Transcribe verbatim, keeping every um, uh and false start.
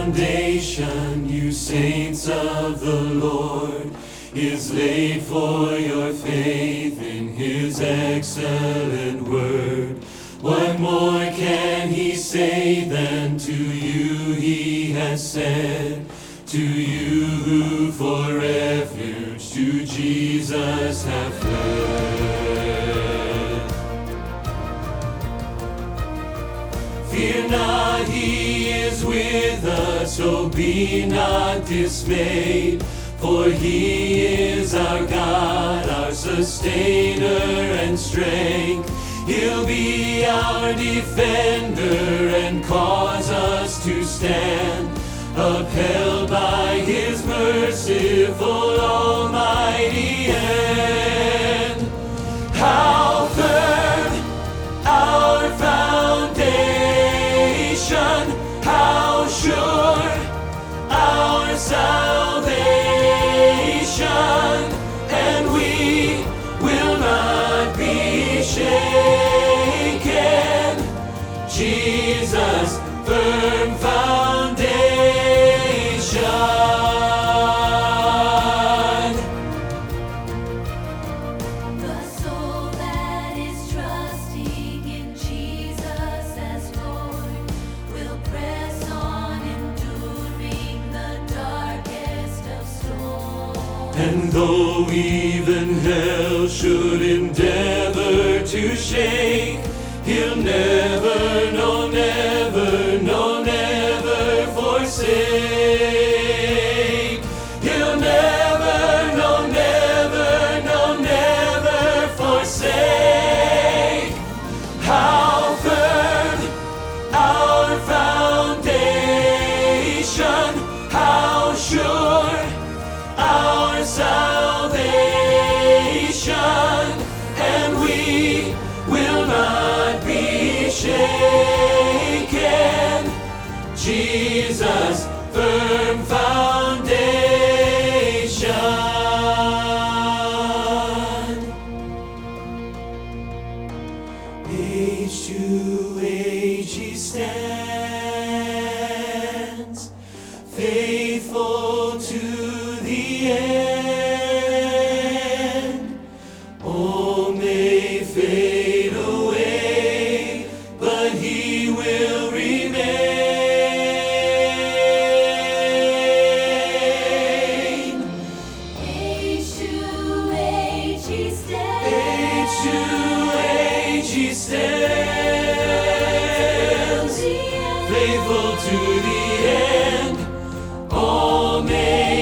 foundation, you saints of the Lord, is laid for your faith in his excellent word. What more can he say than to you he has said? To you who for refuge to Jesus have fled. Fear not, he is with us, so be not dismayed. For he is our God, our sustainer and strength. He'll be our defender and cause us to stand, upheld by his merciful almighty hand. How firm our foundation, how sure our salvation, and we will not be shaken. Jesus, firm foundation. The soul that is trusting in Jesus as Lord will press on, enduring the darkest of storms. And though even hell should endeavor to shake, he'll never, no, never, no, never forsake. He'll never, no, never, no, never forsake. How firm our foundation, how sure our salvation, and we will not be shaken. Jesus, firm foundation. Age to age he stands, faithful to the end. All may fade away, but he will remain. Age to age he stands, Age to age he stands, faithful to the end. All may